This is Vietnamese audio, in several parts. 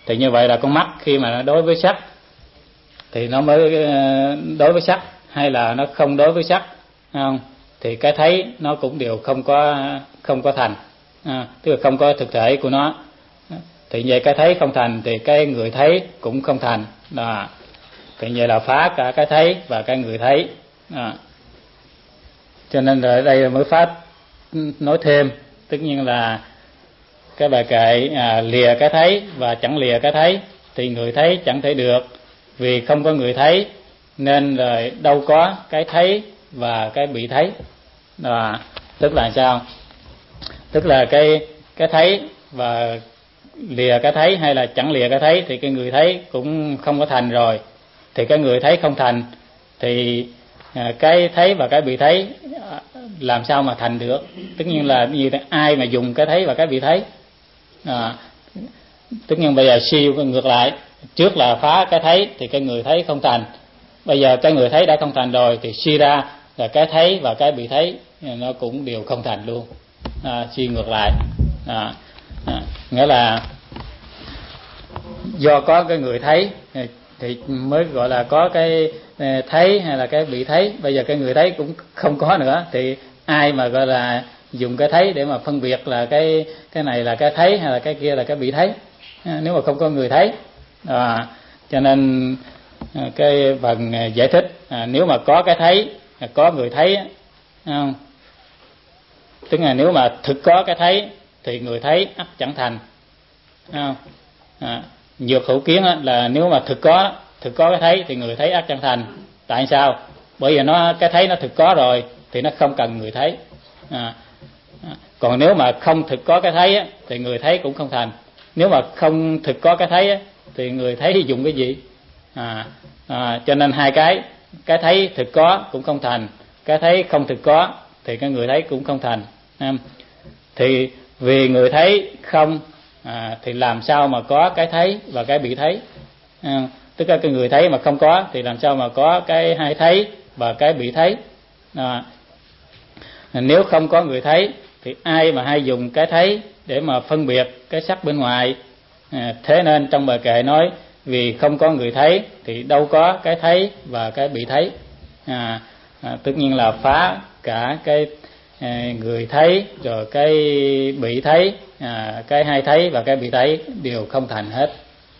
Thì như vậy là con mắt khi mà nó đối với sắc thì nó mới đối với sắc, hay là nó không đối với sắc, không? Thì cái thấy nó cũng đều không có thành, tức là không có thực thể của nó. Thì vậy cái thấy không thành thì cái người thấy cũng không thành. Đó. Thì vậy là phá cả cái thấy và cái người thấy. Đó. Cho nên ở đây mới phát nói thêm, tất nhiên là cái bài kệ lìa cái thấy và chẳng lìa cái thấy thì người thấy chẳng thể được, vì không có người thấy nên rồi đâu có cái thấy và cái bị thấy. Đó. Tức là sao? Tức là cái thấy và lìa cái thấy hay là chẳng lìa cái thấy thì cái người thấy cũng không có thành rồi. Thì cái người thấy không thành thì cái thấy và cái bị thấy làm sao mà thành được? Tất nhiên là như ai mà dùng cái thấy và cái bị thấy. Tất nhiên bây giờ siêu ngược lại, trước là phá cái thấy thì cái người thấy không thành, bây giờ cái người thấy đã không thành rồi thì suy ra là cái thấy và cái bị thấy nó cũng đều không thành luôn. Suy ngược lại. Nghĩa là do có cái người thấy thì mới gọi là có cái thấy hay là cái bị thấy. Bây giờ cái người thấy cũng không có nữa thì ai mà gọi là dùng cái thấy để mà phân biệt là cái này là cái thấy hay là cái kia là cái bị thấy, nếu mà không có người thấy. Cho nên cái phần giải thích nếu mà có cái thấy, có người thấy, không? Tức là nếu mà thực có cái thấy thì người thấy ắt chẳng thành, không? Nhược hữu kiến là nếu mà thực có cái thấy thì người thấy ắt chẳng thành. Tại sao? Bởi vì cái thấy nó thực có rồi thì nó không cần người thấy. Còn nếu mà không thực có cái thấy thì người thấy cũng không thành. Nếu mà không thực có cái thấy thì người thấy dùng cái gì? Cho nên hai cái thấy thực có cũng không thành, cái thấy không thực có thì cái người thấy cũng không thành. Thì vì người thấy không thì làm sao mà có cái thấy và cái bị thấy? Tức là cái người thấy mà không có thì làm sao mà có cái hai thấy và cái bị thấy? Nếu không có người thấy thì ai mà hay dùng cái thấy để mà phân biệt cái sắc bên ngoài? Thế nên trong bài kệ nói vì không có người thấy thì đâu có cái thấy và cái bị thấy. Tất nhiên là phá cả cái người thấy rồi cái bị thấy, cái hay thấy và cái bị thấy đều không thành hết.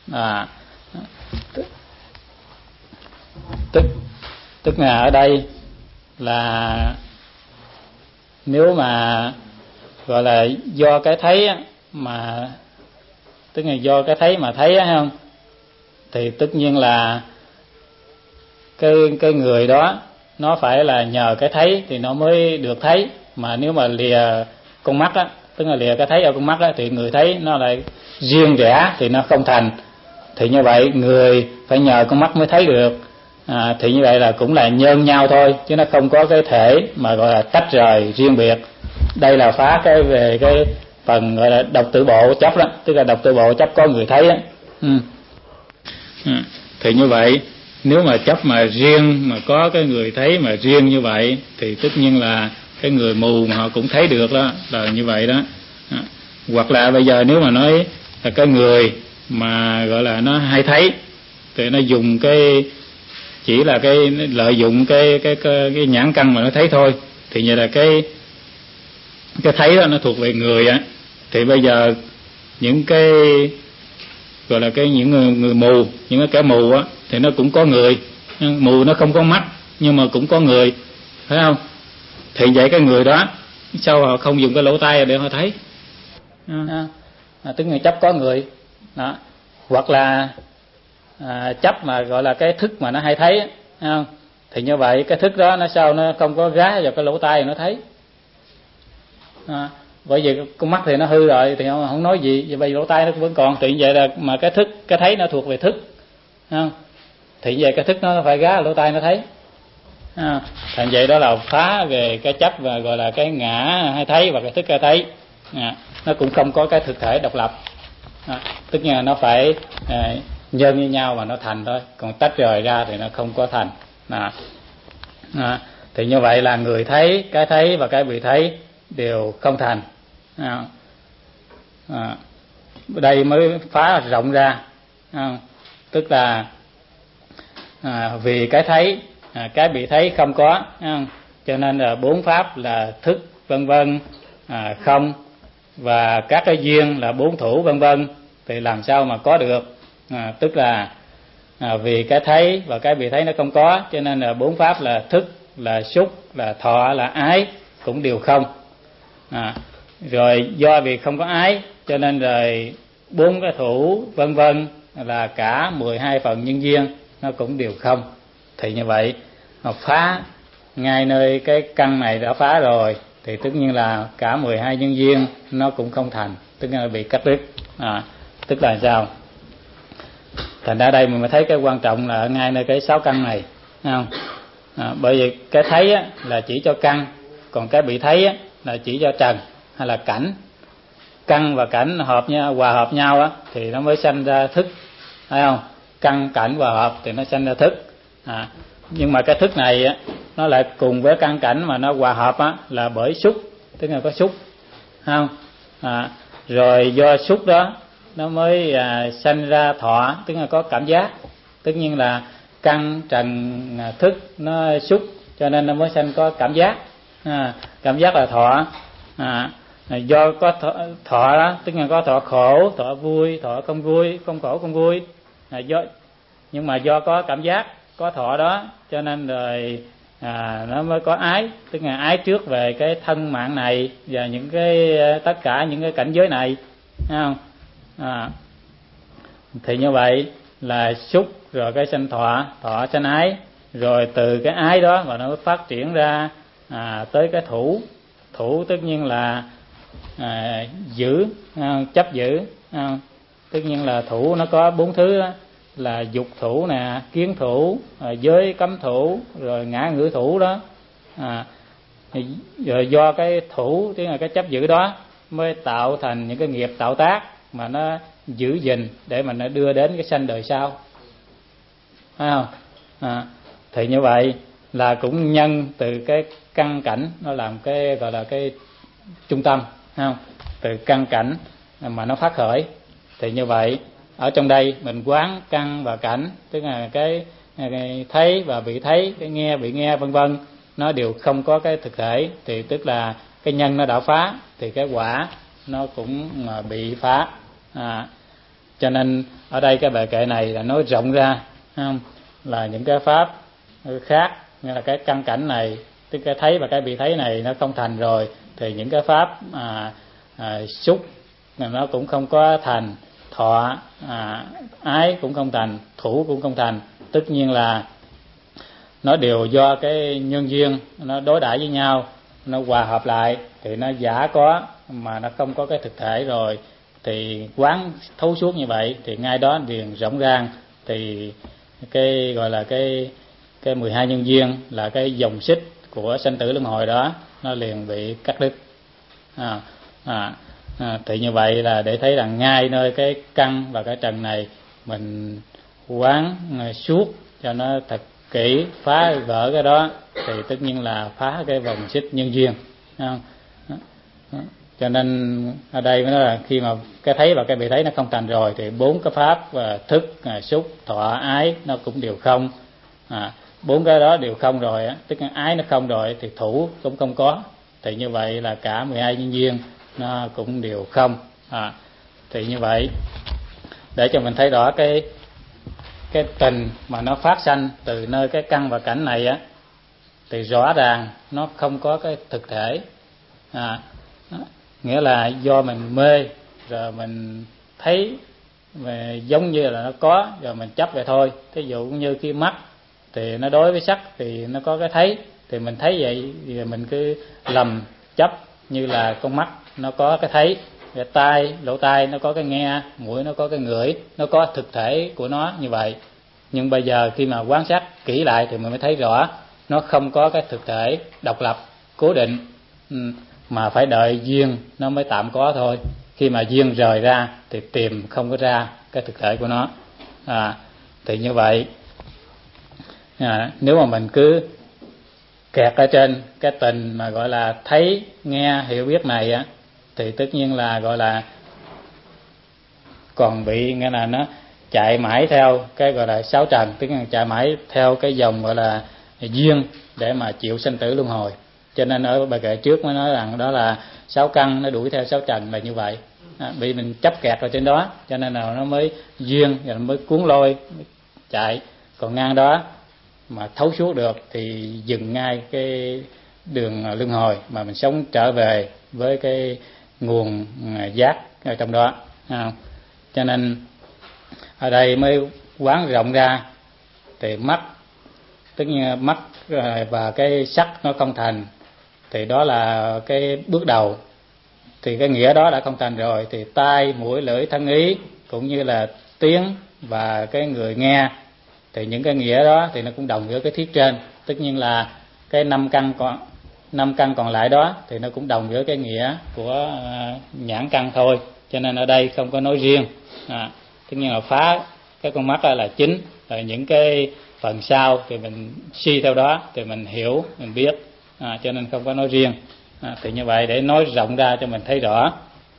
Tức là ở đây là nếu mà gọi là do cái thấy mà, tức là do cái thấy mà thấy không, thì tất nhiên là cái người đó nó phải là nhờ cái thấy thì nó mới được thấy. Mà nếu mà lìa con mắt tức là lìa cái thấy ở con mắt thì người thấy nó lại riêng rẽ thì nó không thành. Thì như vậy người phải nhờ con mắt mới thấy được. Thì như vậy là cũng là nhân nhau thôi, chứ nó không có cái thể mà gọi là tách rời riêng biệt. Đây là phá về cái phần gọi là độc tự bộ chấp đó, tức là độc tự bộ chấp có người thấy Thì như vậy nếu mà chấp mà riêng mà có cái người thấy mà riêng như vậy thì tất nhiên là cái người mù mà họ cũng thấy được đó, là như vậy đó. Hoặc là bây giờ nếu mà nói là cái người mà gọi là nó hay thấy thì nó dùng chỉ là lợi dụng cái nhãn căn mà nó thấy thôi, thì như là cái thấy đó nó thuộc về người thì bây giờ những cái gọi là những người mù, những cái kẻ mù thì nó cũng có người. Mù nó không có mắt nhưng mà cũng có người, phải không? Thì vậy cái người đó sao họ không dùng cái lỗ tai để họ thấy? Tức người chấp có người đó. Hoặc là chấp mà gọi là cái thức mà nó hay thấy không? Thì như vậy cái thức đó nó sao nó không có gá vào cái lỗ tai nó thấy? Bởi vì con mắt thì nó hư rồi thì không nói gì, vậy bây giờ lỗ tai nó vẫn còn. Thì vậy là mà cái thức, cái thấy nó thuộc về thức, không? Thì vậy cái thức nó phải gá lỗ tai nó thấy. Thành vậy đó là phá về cái chấp và gọi là cái ngã hay thấy và cái thức hay thấy. Nó cũng không có cái thực thể độc lập. Tức là nó phải nhân như nhau mà nó thành thôi, còn tách rời ra thì nó không có thành. Thì như vậy là người thấy, cái thấy và cái bị thấy đều không thành. Đây mới phá rộng ra Tức là vì cái thấy, cái bị thấy không có, cho nên là bốn pháp là thức vân vân, không, và các cái duyên là bốn thủ vân vân, thì làm sao mà có được. Tức là vì cái thấy và cái bị thấy nó không có, cho nên là bốn pháp là thức, là xúc, là thọ, là ái cũng đều không. Rồi do vì không có ái cho nên rồi bốn cái thủ vân vân là cả 12 phần nhân duyên nó cũng đều không. Thì như vậy mà phá ngay nơi cái căn này đã phá rồi thì tất nhiên là cả 12 nhân duyên nó cũng không thành, tức là bị cắt đứt. Tức là sao? Thành ra đây mình mới thấy cái quan trọng là ở ngay nơi cái 6 căn này, thấy không? Bởi vì cái thấy á, là chỉ cho căn, còn cái bị thấy á, là chỉ cho trần hay là cảnh. Căn và cảnh hợp nhau, hòa hợp nhau á, thì nó mới sanh ra thức, thấy không? Căn cảnh hòa hợp thì nó sanh ra thức. Nhưng mà cái thức này á, nó lại cùng với căn cảnh mà nó hòa hợp á, là bởi xúc, tức là có xúc, thấy không? Rồi do xúc đó nó mới sanh ra thọ, tức là có cảm giác. Tất nhiên là căn trần thức nó xúc cho nên nó mới sanh có cảm giác. Cảm giác là thọ. Do có thọ đó, tức là có thọ khổ, thọ vui, thọ không vui, không khổ không vui. Nhưng mà do có cảm giác, có thọ đó cho nên rồi nó mới có ái, tức là ái trước về cái thân mạng này và những cái tất cả những cái cảnh giới này, thấy không? Thì như vậy là xúc rồi cái sanh thọ, thọ sanh ái, rồi từ cái ái đó mà nó phát triển ra tới cái thủ. Thủ tất nhiên là giữ, chấp giữ. Tất nhiên là thủ nó có bốn thứ đó, là dục thủ nè, kiến thủ, giới cấm thủ, rồi ngã ngữ thủ đó. Rồi do cái thủ, tức là cái chấp giữ đó mới tạo thành những cái nghiệp tạo tác mà nó giữ gìn để mà nó đưa đến cái sanh đời sau, phải không? Thì như vậy là cũng nhân từ cái căn cảnh nó làm cái gọi là cái trung tâm, phải không? Từ căn cảnh mà nó phát khởi. Thì như vậy ở trong đây mình quán căn và cảnh, tức là cái thấy và bị thấy, cái nghe bị nghe vân vân, nó đều không có cái thực thể, thì tức là cái nhân nó đã phá thì cái quả nó cũng bị phá. Cho nên ở đây cái bài kệ này là nói rộng ra, không? Là những cái pháp khác, như là cái căn cảnh này, tức cái thấy và cái bị thấy này nó không thành rồi, thì những cái pháp xúc nó cũng không có thành, thọ ái cũng không thành, thủ cũng không thành. Tất nhiên là nó đều do cái nhân duyên nó đối đãi với nhau, nó hòa hợp lại thì nó giả có, mà nó không có cái thực thể rồi. Thì quán thấu suốt như vậy thì ngay đó liền rộng ràng, thì cái gọi là cái 12 nhân duyên là cái dòng xích của sanh tử luân hồi đó nó liền bị cắt đứt. Thì như vậy là để thấy rằng ngay nơi cái căn và cái trần này mình quán suốt cho nó thật kỹ, phá vỡ cái đó thì tất nhiên là phá cái vòng xích nhân duyên. Cho nên ở đây mới nói là khi mà cái thấy và cái bị thấy nó không thành rồi thì bốn cái pháp và thức, xúc, thọ, ái nó cũng đều không. Bốn cái đó đều không rồi á, tức là ái nó không rồi thì thủ cũng không có. Thì như vậy là cả 12 nhân duyên nó cũng đều không. Thì như vậy để cho mình thấy rõ cái tình mà nó phát sanh từ nơi cái căn và cảnh này á, thì rõ ràng nó không có cái thực thể. Nghĩa là do mình mê rồi mình thấy mà giống như là nó có rồi mình chấp vậy thôi. Ví dụ như khi mắt thì nó đối với sắc thì nó có cái thấy, thì mình thấy vậy thì mình cứ lầm chấp như là con mắt nó có cái thấy, cái tai, lỗ tai nó có cái nghe, mũi nó có cái ngửi, nó có thực thể của nó như vậy. Nhưng bây giờ khi mà quan sát kỹ lại thì mình mới thấy rõ nó không có cái thực thể độc lập cố định, mà phải đợi duyên nó mới tạm có thôi. Khi mà duyên rời ra thì tìm không có ra cái thực thể của nó. Thì như vậy nếu mà mình cứ kẹt ở trên cái tình mà gọi là thấy, nghe, hiểu biết này á, thì tất nhiên là gọi là còn bị, nghĩa là nó chạy mãi theo cái gọi là sáu trần, tức là chạy mãi theo cái dòng gọi là duyên để mà chịu sanh tử luân hồi. Cho nên ở bài kệ trước mới nói rằng đó là sáu căn nó đuổi theo sáu trần là như vậy. Vì mình chấp kẹt ở trên đó cho nên là nó mới duyên và nó mới cuốn lôi chạy. Còn ngang đó mà thấu suốt được thì dừng ngay cái đường luân hồi mà mình sống trở về với cái nguồn giác ở trong đó. Cho nên ở đây mới quán rộng ra thì mắt, tức như mắt và cái sắc nó không thành thì đó là cái bước đầu, thì cái nghĩa đó đã không thành rồi thì tai mũi lưỡi thân ý cũng như là tiếng và cái người nghe thì những cái nghĩa đó thì nó cũng đồng với cái thuyết trên. Tất nhiên là cái năm căn còn lại đó thì nó cũng đồng với cái nghĩa của nhãn căn thôi, cho nên ở đây không có nói riêng. Tất nhiên là phá cái con mắt là chính, rồi những cái phần sau thì mình suy theo đó thì mình hiểu, mình biết, cho nên không có nói riêng. Thì như vậy để nói rộng ra cho mình thấy rõ.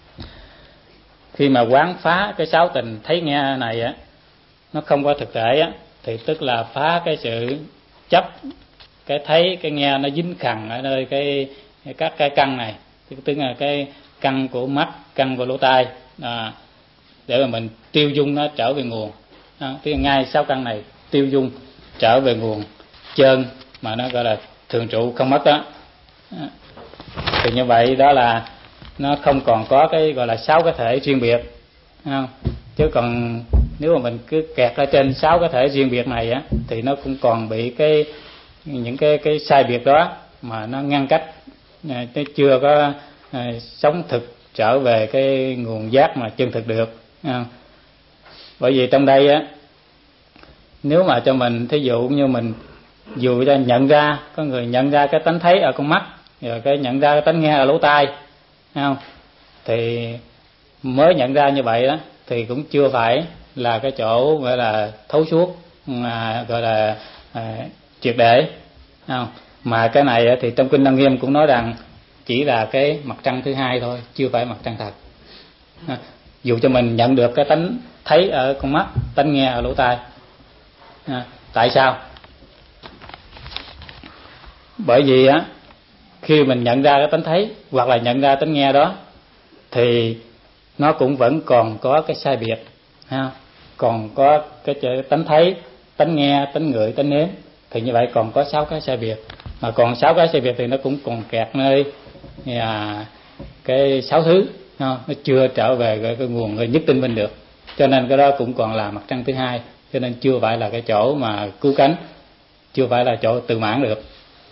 Khi mà quán phá cái sáu tình thấy nghe này á, nó không có thực thể á, thì tức là phá cái sự chấp cái thấy cái nghe nó dính khằng ở nơi các cái căn này, tức là cái căn của mắt, căn của lỗ tai, để mà mình tiêu dung nó trở về nguồn. Tức là ngay sáu căn này tiêu dung trở về nguồn chân mà nó gọi là thường trụ không mất đó. Thì như vậy đó là nó không còn có cái gọi là sáu cái thể riêng biệt, không? Chứ còn nếu mà mình cứ kẹt ở trên sáu cái thể riêng biệt này á thì nó cũng còn bị những cái sai biệt đó mà nó ngăn cách, nó chưa có sống thực trở về cái nguồn giác mà chân thực được. Bởi vì trong đây á, nếu mà cho mình thí dụ như mình dù cho nhận ra, có người nhận ra cái tánh thấy ở con mắt, rồi cái nhận ra cái tánh nghe ở lỗ tai, không? Thì mới nhận ra như vậy đó thì cũng chưa phải là cái chỗ gọi là thấu suốt, gọi là triệt để, không? Mà cái này thì trong kinh Lăng Nghiêm cũng nói rằng chỉ là cái mặt trăng thứ hai thôi, chưa phải mặt trăng thật. Dù cho mình nhận được cái tánh thấy ở con mắt, tánh nghe ở lỗ tai. Tại sao? Bởi vì á, khi mình nhận ra cái tánh thấy hoặc là nhận ra tánh nghe đó thì nó cũng vẫn còn có cái sai biệt, còn có cái tánh thấy, tánh nghe, tánh ngửi, tánh nếm, thì như vậy còn có 6 cái sai biệt. Mà còn 6 cái sai biệt thì nó cũng còn kẹt nơi cái 6 thứ, nó chưa trở về cái nguồn nhất tinh minh được. Cho nên cái đó cũng còn là mặt trăng thứ hai, cho nên chưa phải là cái chỗ mà cứu cánh, chưa phải là chỗ tự mãn được.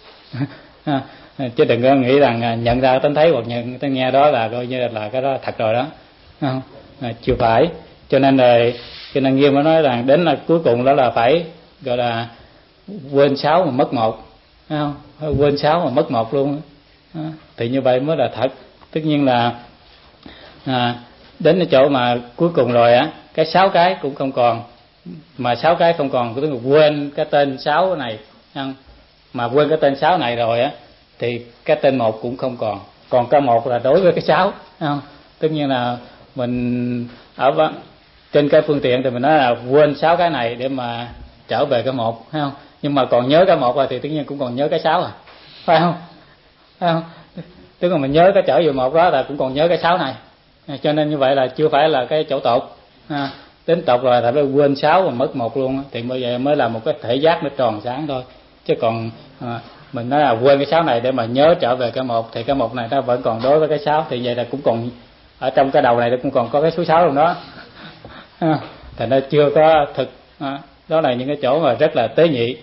Chứ đừng có nghĩ rằng nhận ra tánh thấy hoặc nhận tánh nghe đó là coi như là cái đó thật rồi đó, không? Chưa phải. Cho nên là cái Lăng Nghiêm nó nói rằng đến là cuối cùng đó là phải gọi là quên 6 mà mất 1, không? Quên 6 mà mất 1 luôn. Thì như vậy mới là thật. Tất nhiên là đến cái chỗ mà cuối cùng rồi á, cái 6 cái cũng không còn, mà 6 cái không còn, tức là quên cái tên 6 này, không? Mà quên cái tên 6 này rồi á thì cái tên 1 cũng không còn. Còn cái 1 là đối với cái 6, không? Tất nhiên là mình ở trên cái phương tiện thì mình nói là quên 6 cái này để mà trở về cái 1, thấy không? Nhưng mà còn nhớ cái 1 rồi thì tất nhiên cũng còn nhớ cái 6 phải không? Phải không? Tức là mình nhớ cái trở về 1 đó là cũng còn nhớ cái 6 này. Cho nên như vậy là chưa phải là cái chỗ tột. Đến tột rồi là phải quên 6 và mất 1 luôn, thì mới là một cái thể giác nó tròn sáng thôi. Chứ còn mình nói là quên cái 6 này để mà nhớ trở về cái 1 thì cái 1 này nó vẫn còn đối với cái 6, thì vậy là cũng còn ở trong cái đầu này nó cũng còn có cái số 6 luôn đó. Thì nó chưa có thực. Đó là những cái chỗ mà rất là tế nhị.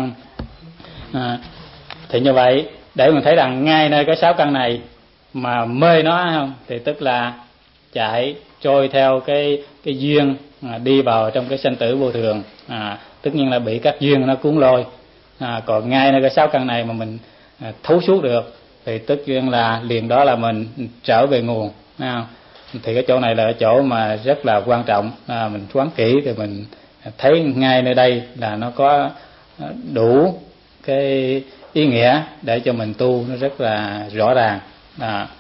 Thì như vậy để mình thấy rằng ngay nơi cái 6 căn này mà mê nó, không, thì tức là chạy trôi theo cái duyên đi vào trong cái sanh tử vô thường. Tất nhiên là bị các duyên nó cuốn lôi. Còn ngay nơi cái 6 căn này mà mình thấu suốt được thì tất nhiên là liền đó là mình trở về nguồn. Thì cái chỗ này là cái chỗ mà rất là quan trọng. Mình quán kỹ thì mình thấy ngay nơi đây là nó có đủ cái ý nghĩa để cho mình tu nó rất là rõ ràng.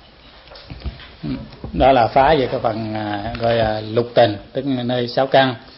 Đó là phá về cái phần gọi là lục tình, tức là nơi 6 căn.